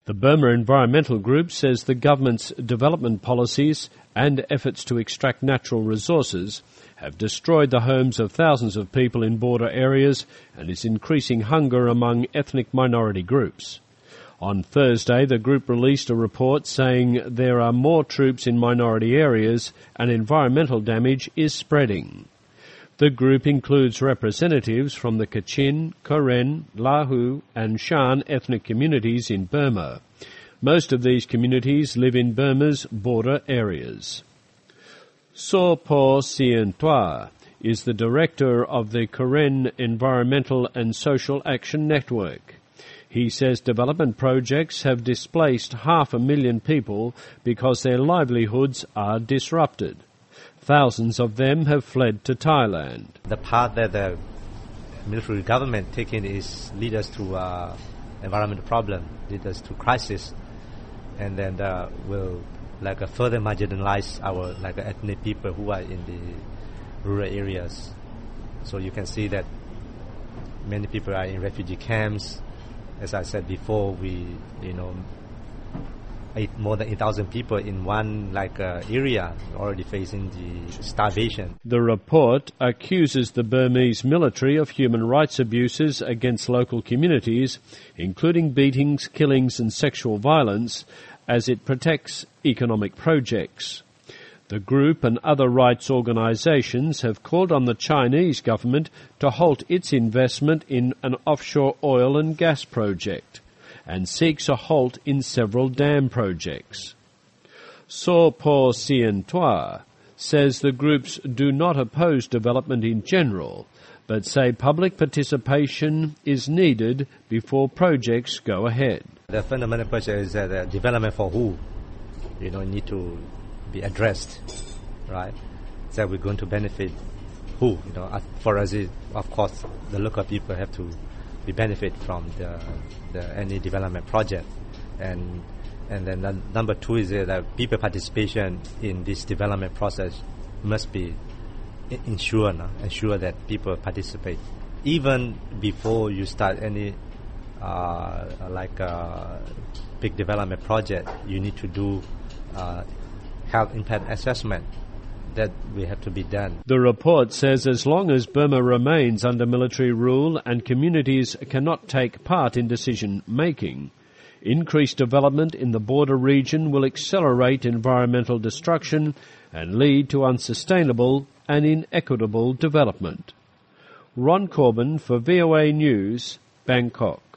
The Burma Environmental Group says the government's development policies and efforts to extract natural resources have destroyed the homes of thousands of people in border areas and is increasing hunger among ethnic minority groups. On Thursday, the group released a report saying there are more troops in minority areas and environmental damage is spreading. The group includes representatives from the Kachin, Karen, Lahu and Shan ethnic communities in Burma. Most of these communities live in Burma's border areas. So Po Sien Tua is the director of the Karen Environmental and Social Action Network. He says development projects have displaced 500,000 people because their livelihoods are disrupted. Thousands of them have fled to Thailand. The path that the military government taking is lead us to environmental problem, lead us to crisis, and then will further marginalize our ethnic people who are in the rural areas. So you can see that many people are in refugee camps. As I said before, more than 8,000 people in one area already facing the starvation. The report accuses the Burmese military of human rights abuses against local communities, including beatings, killings and sexual violence, as it protects economic projects. The group and other rights organisations have called on the Chinese government to halt its investment in an offshore oil and gas project and seeks a halt in several dam projects. So Po Sien Tua says the groups do not oppose development in general, but say public participation is needed before projects go ahead. The fundamental question is that development for who, need to be addressed, right? So we're going to benefit who, for us, of course, the local people have to be benefit from any development project, and then number two is that people participation in this development process must be ensure that people participate even before you start any big development project. You need to do health impact assessment. That will have to be done. The report says as long as Burma remains under military rule and communities cannot take part in decision-making, increased development in the border region will accelerate environmental destruction and lead to unsustainable and inequitable development. Ron Corbin for VOA News, Bangkok.